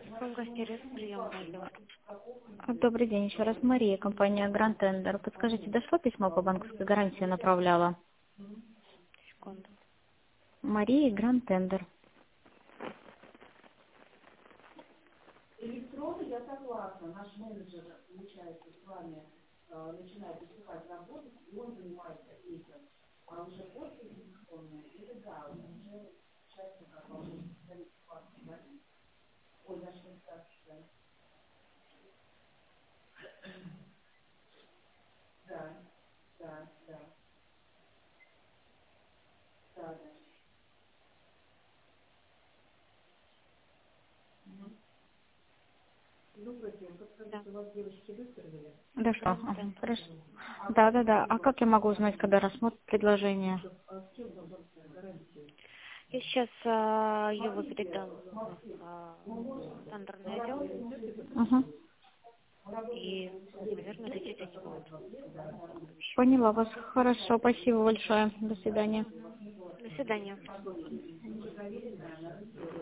Гостиница приемная отдел. Добрый день еще раз. Мария, компания Grand Tender. Подскажите, дошло письмо по банковской гарантии направляла? Секунду. Мария, Grand Tender. Да. Дошло. Grand Ага, Tender. хорошо. Да. А как я могу узнать, когда рассмотрят предложение? Я сейчас его передам в тендерный отдел, Угу. и, наверное, лететь они будут. Поняла вас. Хорошо. Спасибо большое. До свидания. До свидания.